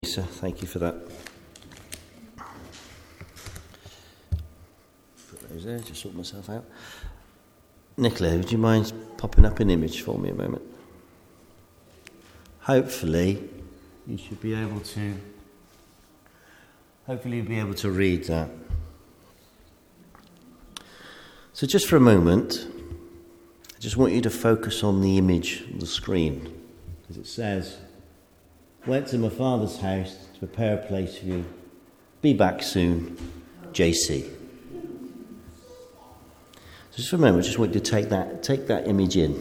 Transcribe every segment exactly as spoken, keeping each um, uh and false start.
Lisa, thank you for that. Put those there, just sort myself out. Nicola, would you mind popping up an image for me a moment? Hopefully, you should be able to. Hopefully, you'll be able to read that. So, just for a moment, I just want you to focus on the image on the screen, as it says, "Went to my father's house to prepare a place for you. Be back soon, J C." So just for a moment, I just want you to take that, take that image in.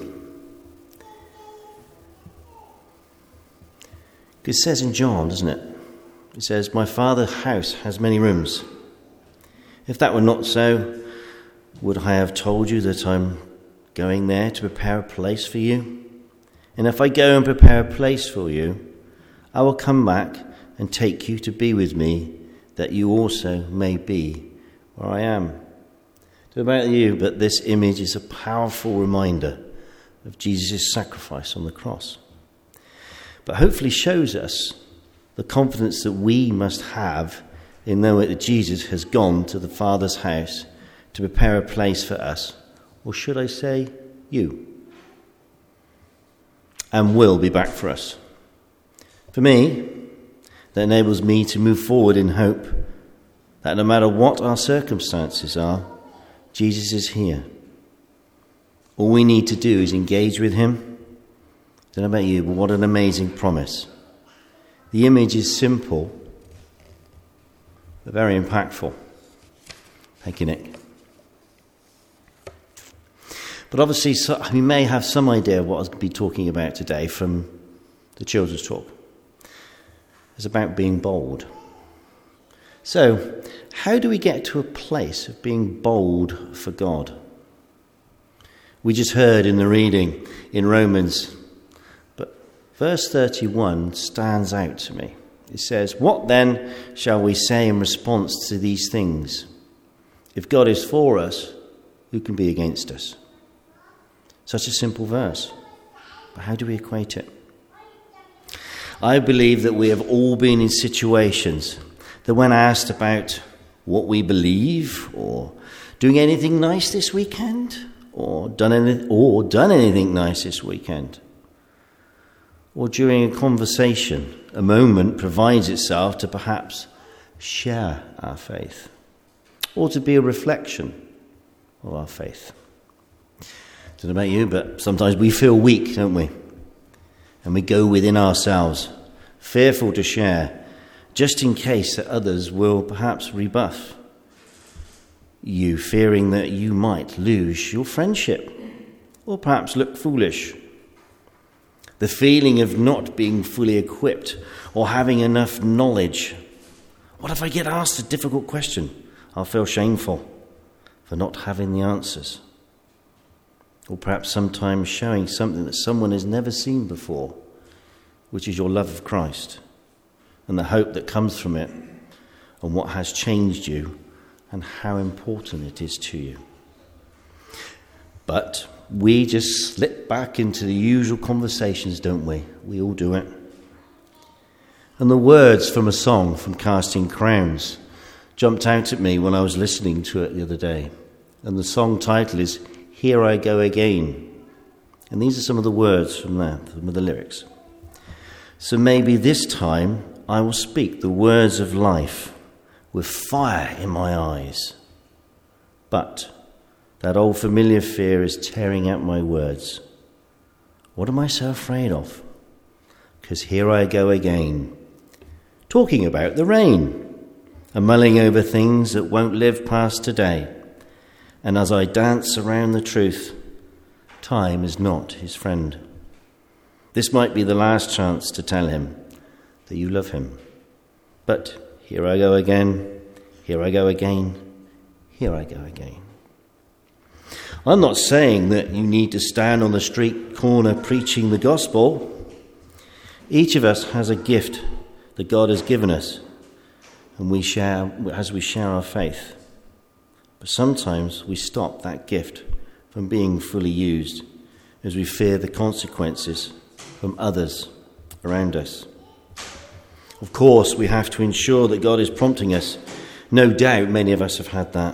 It says in John, doesn't it? It says, "My father's house has many rooms. If that were not so, would I have told you that I'm going there to prepare a place for you? And if I go and prepare a place for you, I will come back and take you to be with me, that you also may be where I am." So about you, but this image is a powerful reminder of Jesus' sacrifice on the cross. But hopefully shows us the confidence that we must have in knowing that Jesus has gone to the Father's house to prepare a place for us, or should I say, you, and will be back for us. For me, that enables me to move forward in hope that no matter what our circumstances are, Jesus is here. All we need to do is engage with him. I don't know about you, but what an amazing promise. The image is simple, but very impactful. Thank you, Nick. But obviously, so, we may have some idea of what I'll be talking about today from the children's talk. It's about being bold. So, how do we get to a place of being bold for God? We just heard in the reading in Romans, but verse thirty-one stands out to me. It says, "What then shall we say in response to these things? If God is for us, who can be against us?" Such a simple verse. But how do we equate it? I believe that we have all been in situations that when asked about what we believe, or doing anything nice this weekend, or done any, or done anything nice this weekend, or during a conversation, a moment provides itself to perhaps share our faith, or to be a reflection of our faith. I don't know about you, but sometimes we feel weak, don't we? And we go within ourselves, fearful to share, just in case that others will perhaps rebuff you, fearing that you might lose your friendship, or perhaps look foolish. The feeling of not being fully equipped, or having enough knowledge. What if I get asked a difficult question? I'll feel shameful for not having the answers. Or perhaps sometimes showing something that someone has never seen before, which is your love of Christ and the hope that comes from it, and what has changed you and how important it is to you. But we just slip back into the usual conversations, don't we? We all do it. And the words from a song from Casting Crowns jumped out at me when I was listening to it the other day. And the song title is "Here I Go Again." And these are some of the words from there, some of the lyrics. "So maybe this time I will speak the words of life with fire in my eyes. But that old familiar fear is tearing out my words. What am I so afraid of? 'Cause here I go again, talking about the rain and mulling over things that won't live past today. And as I dance around the truth, time is not his friend. This might be the last chance to tell him that you love him. But here I go again, here I go again, here I go again." I'm not saying that you need to stand on the street corner preaching the gospel. Each of us has a gift that God has given us, and we share as we share our faith. But sometimes we stop that gift from being fully used as we fear the consequences from others around us. Of course, we have to ensure that God is prompting us. No doubt many of us have had that.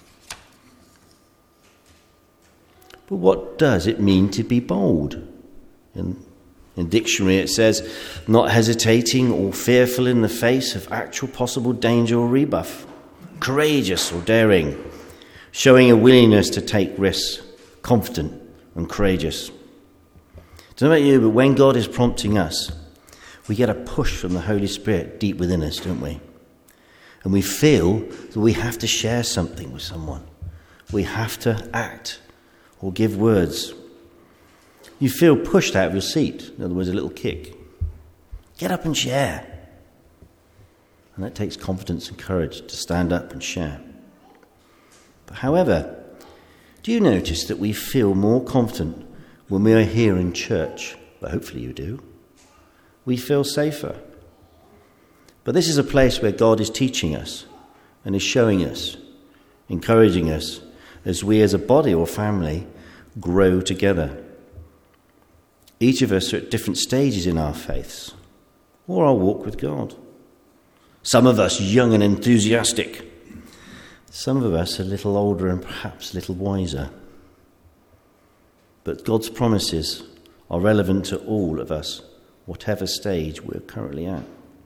But what does it mean to be bold? In, in dictionary it says, not hesitating or fearful in the face of actual possible danger or rebuff. Courageous or daring. Showing a willingness to take risks. Confident and courageous. I don't know about you, but when God is prompting us, we get a push from the Holy Spirit deep within us, don't we? And we feel that we have to share something with someone. We have to act or give words. You feel pushed out of your seat. In other words, a little kick. Get up and share. And that takes confidence and courage to stand up and share. But however, do you notice that we feel more confident when we are here in church? But hopefully you do. We feel safer. But this is a place where God is teaching us and is showing us, encouraging us as we as a body or family grow together. Each of us are at different stages in our faiths or our walk with God. Some of us young and enthusiastic. Some of us a little older and perhaps a little wiser. But God's promises are relevant to all of us, whatever stage we're currently at.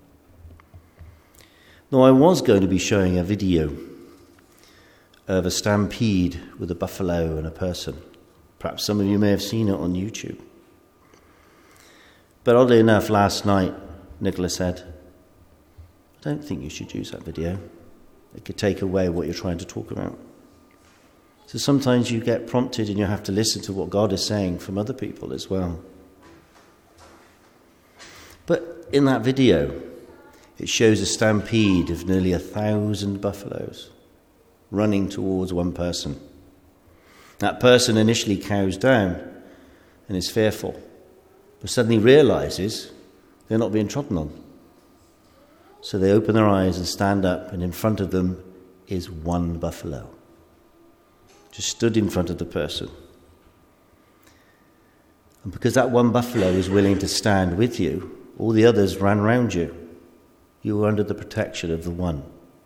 Now, I was going to be showing a video of a stampede with a buffalo and a person. Perhaps some of you may have seen it on YouTube. But oddly enough, last night, Nicola said, I don't think you should use that video. It could take away what you're trying to talk about. So sometimes you get prompted and you have to listen to what God is saying from other people as well. But in that video, it shows a stampede of nearly a thousand buffaloes running towards one person. That person initially cows down and is fearful, but suddenly realizes they're not being trodden on. So they open their eyes and stand up, and in front of them is one buffalo, just stood in front of the person. And because that one buffalo is willing to stand with you, all the others ran round you. You were under the protection of the one.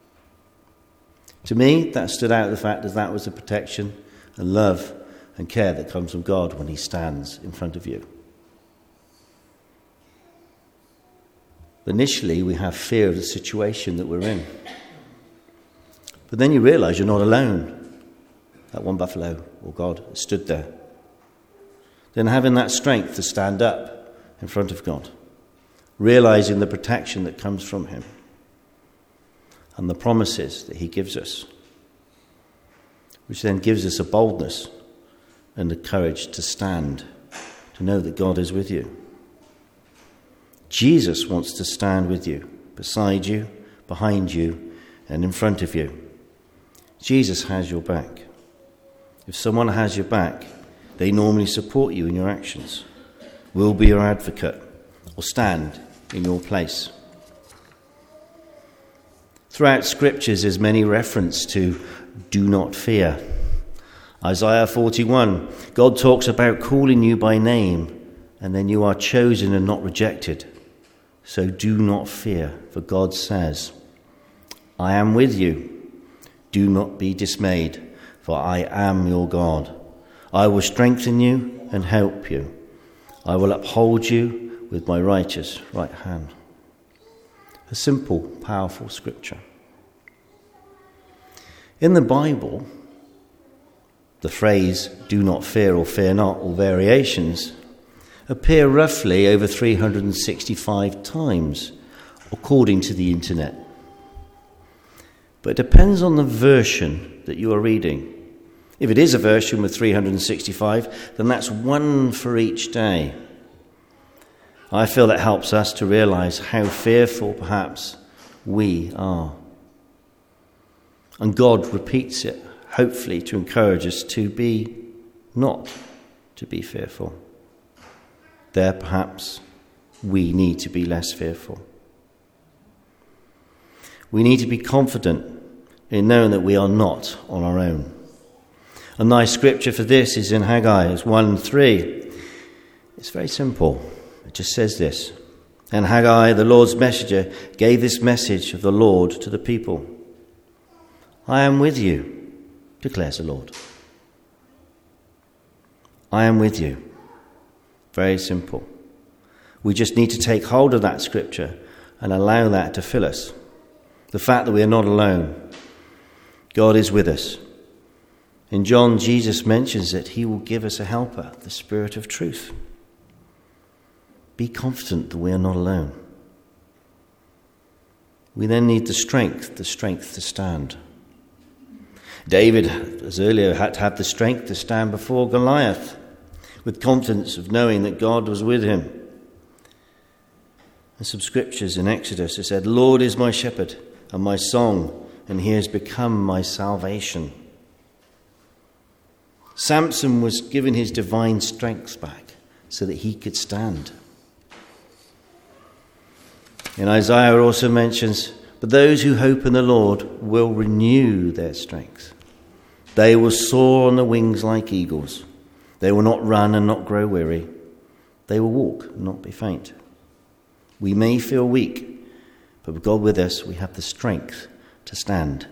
To me, that stood out the fact that that was the protection and love and care that comes from God when he stands in front of you. Initially, we have fear of the situation that we're in. But then you realize you're not alone. That one buffalo, or God, stood there. Then having that strength to stand up in front of God, realizing the protection that comes from him and the promises that he gives us, which then gives us a boldness and the courage to stand, to know that God is with you. Jesus wants to stand with you, beside you, behind you, and in front of you. Jesus has your back. If someone has your back, they normally support you in your actions, will be your advocate, or stand in your place. Throughout scriptures, there's many reference to do not fear. Isaiah forty-one, God talks about calling you by name, and then you are chosen and not rejected. So do not fear, for God says, I am with you. Do not be dismayed, for I am your God. I will strengthen you and help you. I will uphold you with my righteous right hand. A simple, powerful scripture. In the Bible, the phrase do not fear or fear not, or variations, appear roughly over three hundred sixty-five times, according to the internet. But it depends on the version that you are reading. If it is a version with three hundred sixty-five, then that's one for each day. I feel that helps us to realize how fearful, perhaps, we are. And God repeats it, hopefully, to encourage us to be not to be fearful. There, perhaps, we need to be less fearful. We need to be confident in knowing that we are not on our own. A nice scripture for this is in Haggai, it's one three. It's very simple. It just says this: And Haggai, the Lord's messenger, gave this message of the Lord to the people. I am with you, declares the Lord. I am with you. Very simple. We just need to take hold of that scripture and allow that to fill us. The fact that we are not alone. God is with us. In John, Jesus mentions that he will give us a helper, the Spirit of truth. Be confident that we are not alone. We then need the strength, the strength to stand. David, as earlier, had to have the strength to stand before Goliath with confidence of knowing that God was with him. And some scriptures in Exodus, it said, Lord is my shepherd and my song, and he has become my salvation. Samson was given his divine strength back so that he could stand. And Isaiah also mentions, but those who hope in the Lord will renew their strength. They will soar on the wings like eagles. They will not run and not grow weary. They will walk and not be faint. We may feel weak, but with God with us, we have the strength to stand.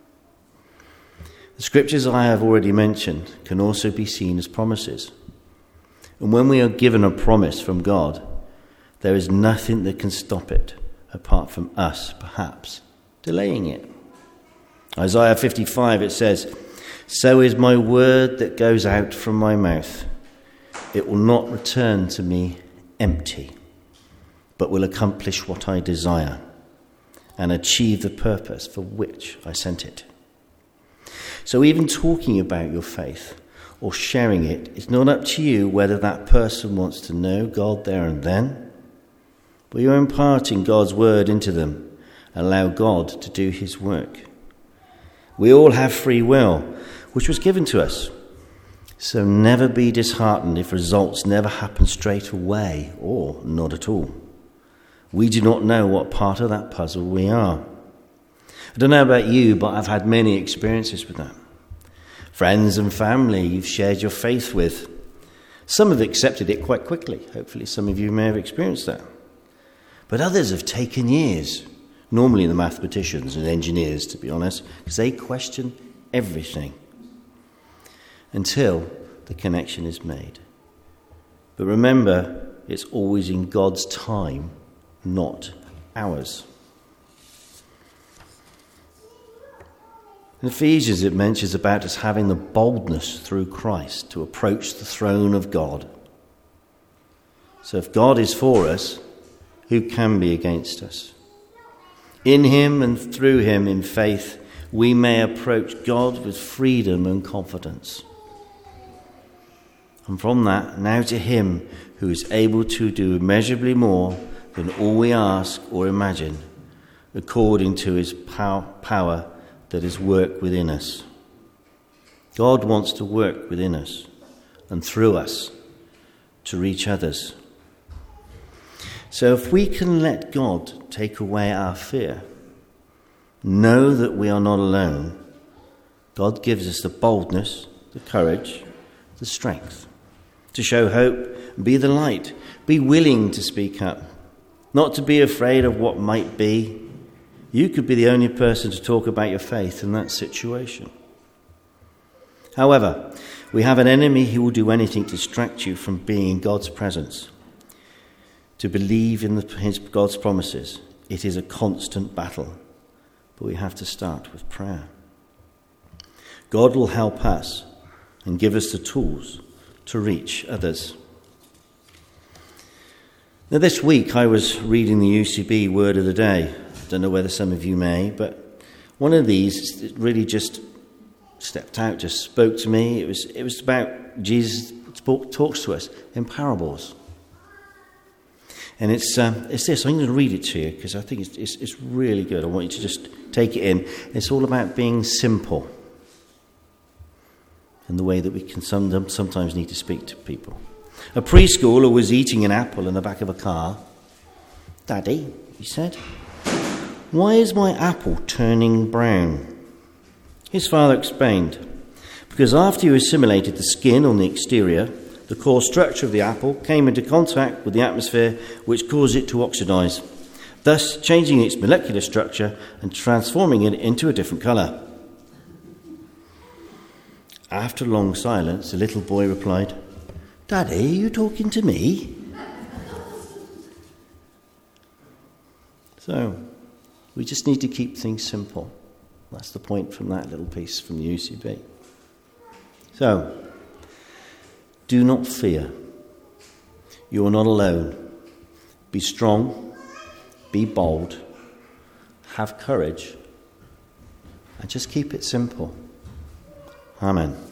The scriptures I have already mentioned can also be seen as promises. And when we are given a promise from God, there is nothing that can stop it, apart from us, perhaps, delaying it. Isaiah fifty-five, it says, so is my word that goes out from my mouth. It will not return to me empty, but will accomplish what I desire and achieve the purpose for which I sent it. So even talking about your faith or sharing it, it's not up to you whether that person wants to know God there and then, but you're imparting God's word into them. Allow God to do his work. We all have free will, which was given to us. So never be disheartened if results never happen straight away or not at all. We do not know what part of that puzzle we are. I don't know about you, but I've had many experiences with that. Friends and family you've shared your faith with. Some have accepted it quite quickly. Hopefully some of you may have experienced that. But others have taken years. Normally the mathematicians and engineers, to be honest, because they question everything until the connection is made. But remember, it's always in God's time, not ours. In Ephesians, it mentions about us having the boldness through Christ to approach the throne of God. So if God is for us, who can be against us? In him and through him in faith, we may approach God with freedom and confidence. And from that, now to him who is able to do immeasurably more than all we ask or imagine, according to his pow- power that is work within us. God wants to work within us and through us to reach others. So if we can let God take away our fear, know that we are not alone, God gives us the boldness, the courage, the strength to show hope, be the light, be willing to speak up, not to be afraid of what might be. You could be the only person to talk about your faith in that situation. However, we have an enemy who will do anything to distract you from being in God's presence. To believe in the, his, God's promises, it is a constant battle, but we have to start with prayer. God will help us and give us the tools to reach others. Now, this week I was reading the U C B Word of the Day. I don't know whether some of you may, but one of these really just stepped out, just spoke to me. It was it was about Jesus talks to us in parables. And it's um, it's this. I'm going to read it to you because I think it's, it's it's really good. I want you to just take it in. It's all about being simple in the way that we can some, sometimes need to speak to people. A preschooler was eating an apple in the back of a car. "Daddy," he said, "why is my apple turning brown?" His father explained, "Because after you assimilated the skin on the exterior, the core structure of the apple came into contact with the atmosphere, which caused it to oxidize, thus changing its molecular structure and transforming it into a different colour. After a long silence, the little boy replied, "Daddy, are you talking to me?" So, we just need to keep things simple. That's the point from that little piece from the U C B. So, do not fear. You are not alone. Be strong, be bold, have courage, and just keep it simple. Amen.